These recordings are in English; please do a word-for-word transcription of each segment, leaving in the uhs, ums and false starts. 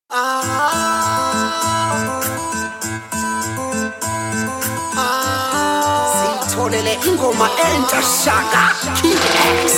Sitholele ingoma entsha Shaka King X.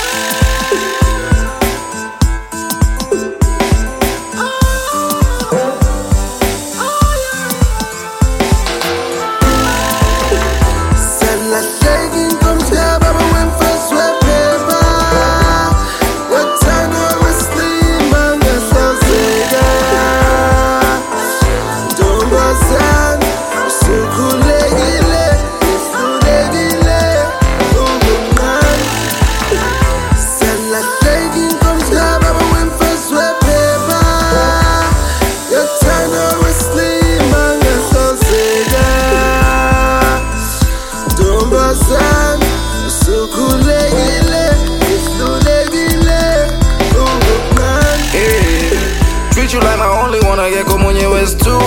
Treat you like my only one, I get come on your waist too.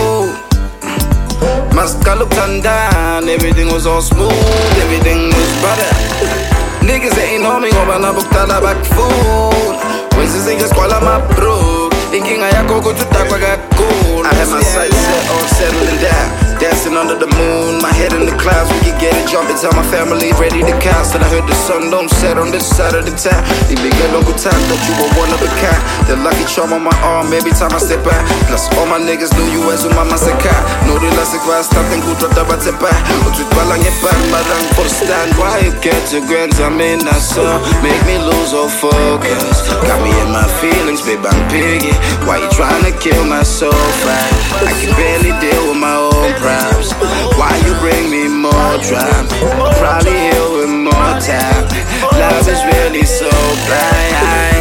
Maska looked undone, everything was all smooth, everything was better. Niggas ain't on me, ngoba nabukala back food. Wenzize ngeskwala my bro, inkinga yakho kuthi udakwa kakhulu. I had my sights set on settling down, dancing under the moon, my head in the clouds. We could get it jumping, tell my family ready to cast. And I heard the sun don't set on this side of the town. They big get local time, thought you were one of a kind. The lucky charm on my arm every time I step out. Plus all my niggas knew you as umama seka. No relax kwa starting good rota batepa. Utwala ngepan marang for stand. Why you get to grand I mean I saw make me lose all focus. Got me in my feelings, babe I'm piggy. Why you trying to kill my soul fast? I can barely deal with my own problems. Why you bring me more drama? I'll probably heal with more time. Love is really so blind.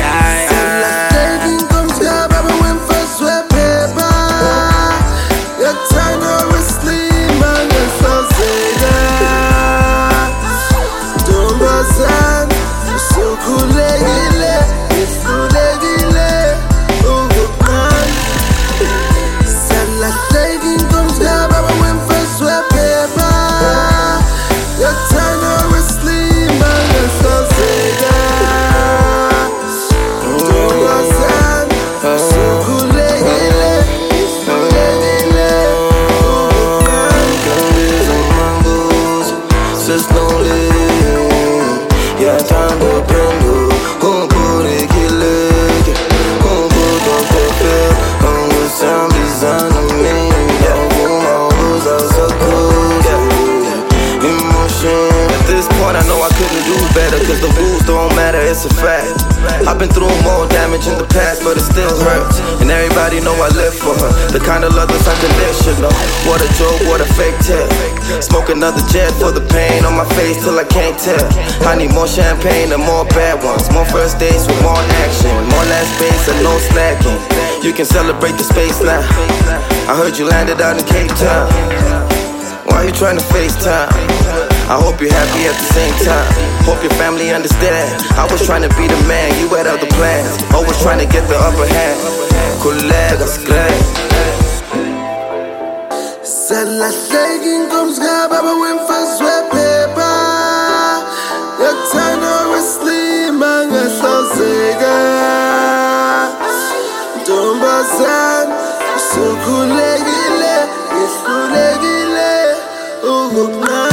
Cause the rules don't matter, it's a fact. I've been through more damage in the past, but it still hurts. And everybody know I live for her. The kind of love that's unconditional. What a joke, what a fake tale. Smoke another jet for the pain on my face till I can't tell. I need more champagne and more bad ones. More first dates with more action. More last space and no slacking. You can celebrate the space now. I heard you landed out in Cape Town. Why you trying to FaceTime? I hope you're happy at the same time. Hope your family understand. I was trying to be the man, you had other plans. Always trying to get the upper hand. Colegas, great. Salahleki inkomzika baba wemfazwe phepha. Yakuthanda weslima ngahlazeka. Ntombazana usukhulekile, ihlulekile ukuqala.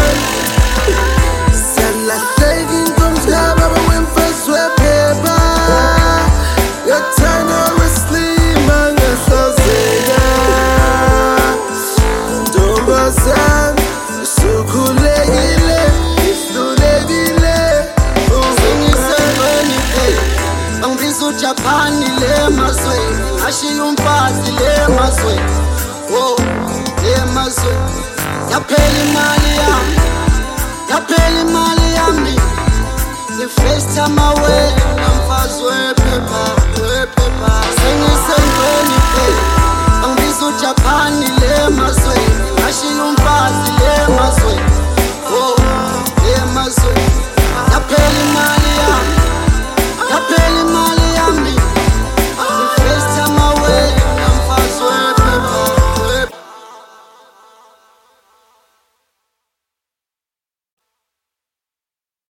Japan le mazwe, ashi umfazi le mazwe, oh le mazwe. Yaphela imali yami, yaphela imali yami. The first time I went.